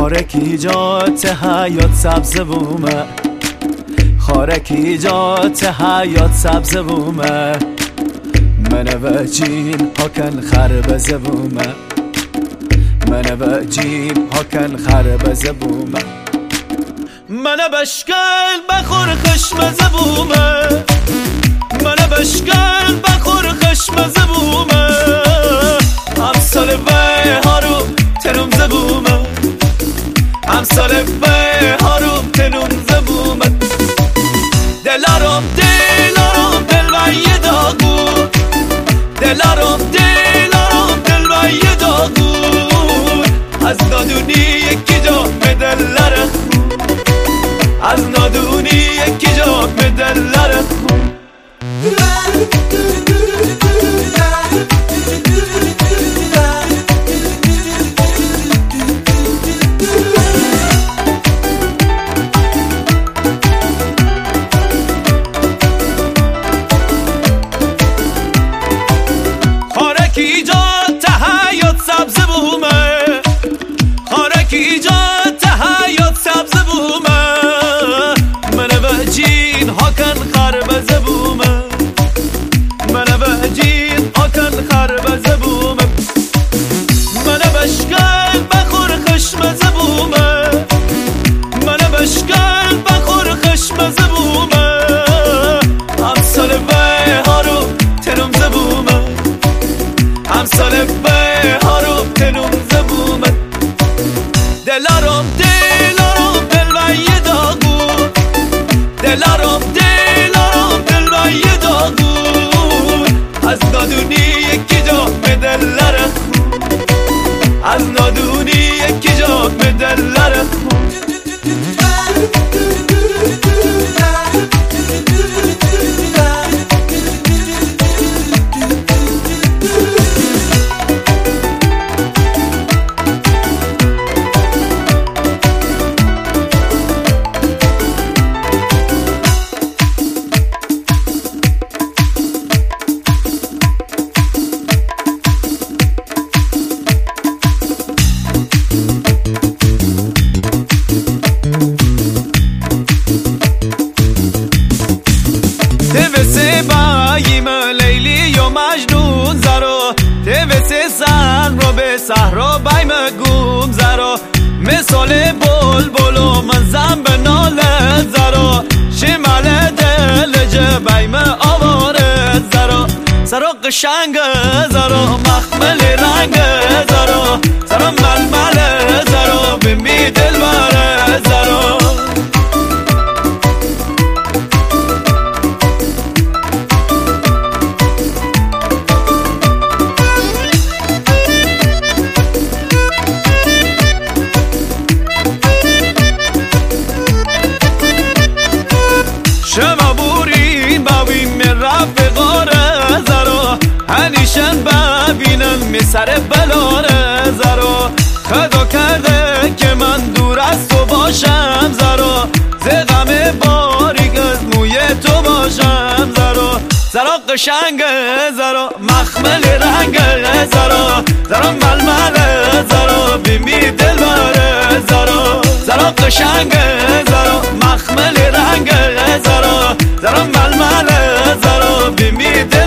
خارکی جات حیات سبز بومه، خارکی جات حیات سبز بومه، منه و جیم هاکن خربز بومه، منه و جیم هاکن خربز بومه، منه بشکل بخور خشمز بومه، منه بشکل بخور خشمز بومه، امسال به هارو تنوم زبومه، امسال به هارو تنوم زبومه، دلارم دلارم دل و یه داغو، دلارم دلارم دل و یه داغو، از نادونی یکی جا به دلار خون، از نادونی یکی جا به دلار خون. خارکی جات حیات سبز بومه، خارکی جات حیات سبز بومه، منه و جین هاکن خربز بومه، منه و جین هاکن خربز بومه، منه بشکل بخور خشمز بومه، منه بشکل بخور خشمز بومه، امسال به هارو تنوم زبومه، امسال به هارو تنوم زبومه، دلارم دلارم دل و یه داغو، دلارم دلارم دل و یه داغو، از نادونی یکی جا به دلار خون، از نادونی یکی جا به دلار خون. دوسه بایم لیلی و مجنون زرو، دوسه سن رو به صحرا بایم گم زرو، مثال بلبل و من زن به ناله زرو، شمال دل جبایم آواره زرو، زرو قشنگ زرو مخمل رنگ زرو، زرو ململ زرو بمی دل باره زرو. شما بورین بابین من رفقاره زرو، هنیشن ببینم میسر بلاره زرو، خدا کرده که من دور از تو باشم زرو، ز غم باریک از موی تو باشم زرو، زرو قشنگ زرو مخمل رنگ زرو، زرو ململ زرو بیمی دل باره زرو، زرو قشنگ زرو مخمل رنگ زرو، زرو ململ زرو بیمی دل